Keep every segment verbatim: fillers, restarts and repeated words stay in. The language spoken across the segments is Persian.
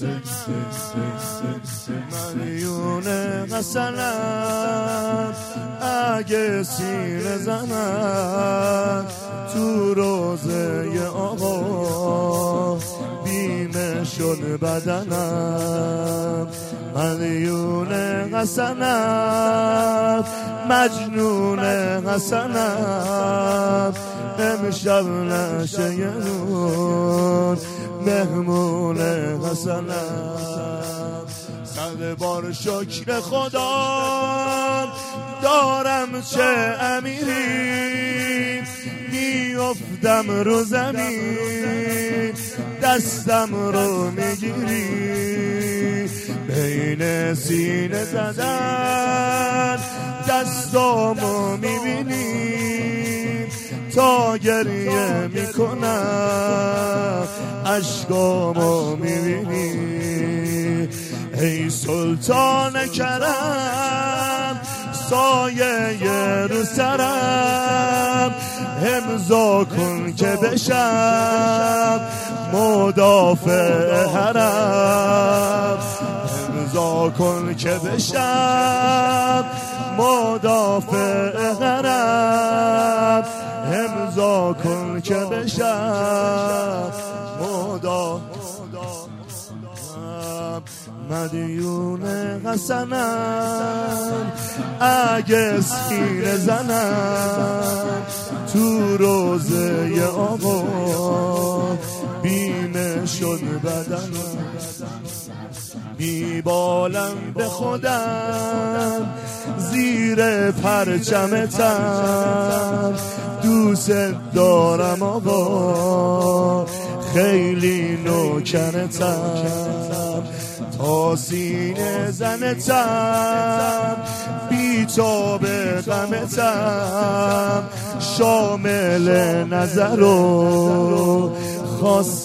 ملیون حسنم اگه سینه زنم تو روزه آقا بیمه شد بدنم. ملیون حسنم مجنون حسنم امشب نشه یه نون مهمون حسنم. صد بار شکر خدا دارم چه امیری میافتم رو زمین دستم رو میگیری بین سینه زدن دستامو میبینی تا گریه میکنم اشکامو میبینی. ای سلطان کرم سایه رو سرم امضا کن که بشم مدافع حرم. امضا کن که بشم مدافع حرم. امضا کن که بشم مدافع. مدیون حسنم اگه سینه زنم تو روزه آقا بیمه شد بدنم. میبالم به خودم زیر پرچمتم دوست دارم آقا خیلی نوکرتم تا سینه زنتم بی تو به غمتم شامل نظر و خاص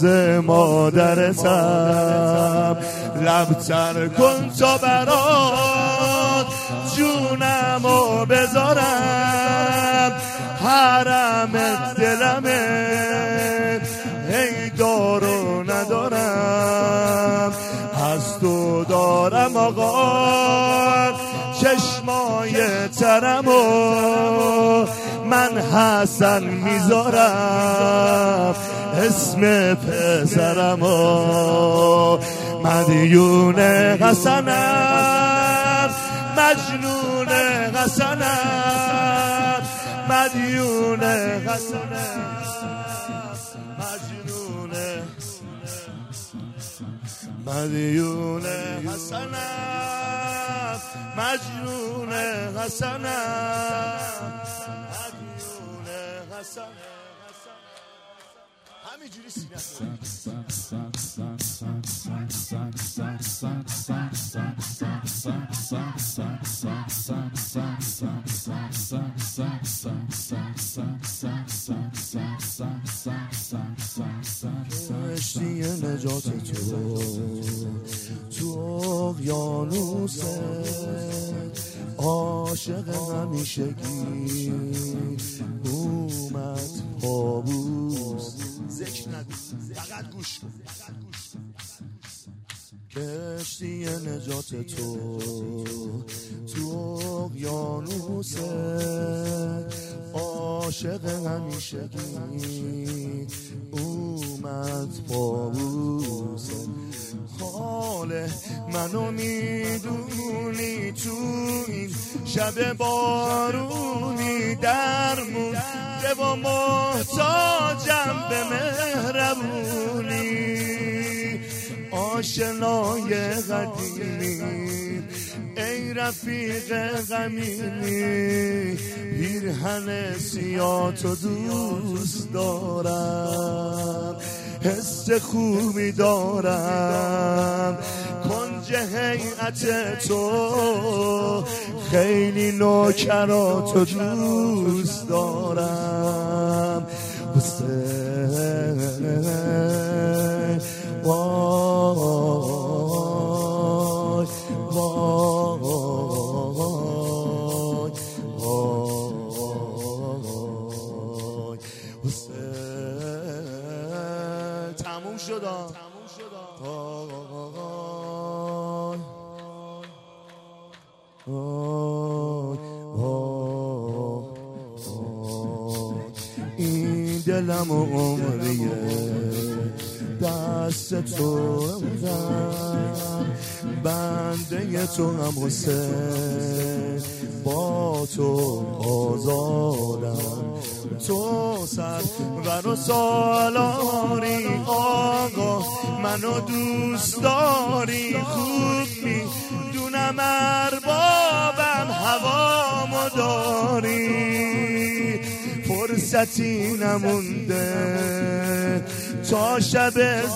مادرتم. لبتر کن تا برات جونمو بذارم حرم دلمه ای دارو ندارم از تو دارم آقا چشمای ترمو من حسن میذارم اسم پسرمو. مدیون حسنم مجنون حسنم مدیون حسنم مجنون مدیون حسنم مجنون حسنم مدیون حسنم همینجوری سینه کشتی نجات تو تو اقیانوست عاشق همیشگی اومد پابوس ذکر نگو فقط گوش کن. کشتی نجات تو تو اقیانوس عاشق همیشگی اومد پابوس. حال منو میدونی تو این شب بارونی درمون و محتاجم به مهربونی آشنای قدیمی ای رفیق غمینی پیرهن سیاه تو دوست دارم حس خوبی دارم کنج هیئت تو خیلی نوکرات دوست دارم حسین وای وای وای حسین تموم شد تموم شد این دلم و عمریه دست تو هم بنده تو هم حسین با تو آزادم تو سر و سالاری آقا منو دوست داری خوب میدونم اربابم هوامو داری فرصتی نمونده تا شب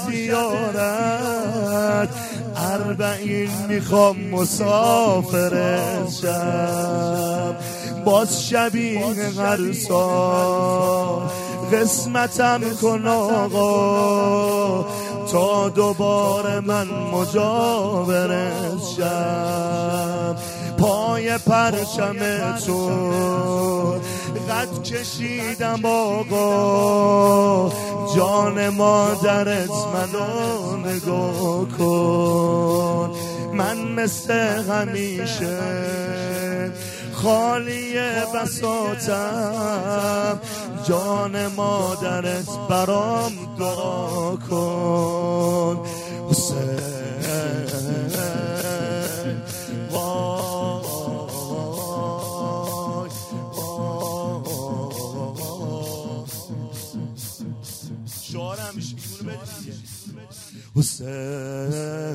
زیارت اربعین میخوام مسافرت شم باز شبیه هر سال قسمتم کن آقا تا دوباره من مجاورت شم پای پرچم تو قد کشیدم آقا جان مادرت منو نگاه کن من مثل همیشه خالی بساطم جان مادرت برام دعا کن حسین شعار همیشه میگونه بدید دیگه حسین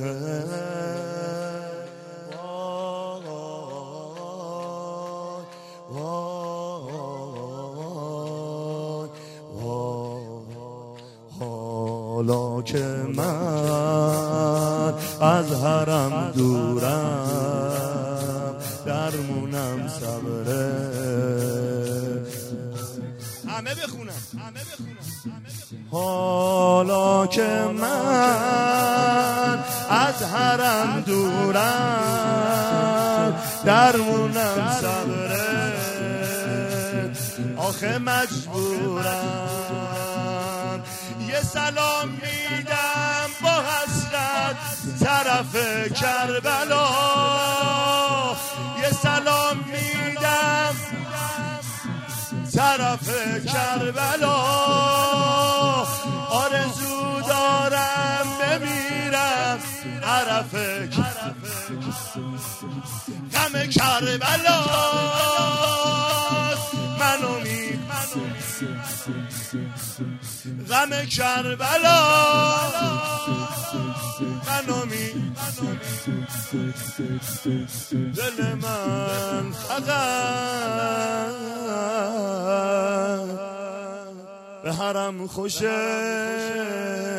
حالا که من از حرم دورم درمونم صبره همه بخونم همه بخونم حالا که من از حرم دورم درمونم صبره آخه مجبورم یه سلام میدم با حسرت طرف کربلا یه سلام میدم طرف کربلا آرزو دارم بمیرم عرف غم کربلا منو می غم کربلا منو می دل من فقط به حرم خوشه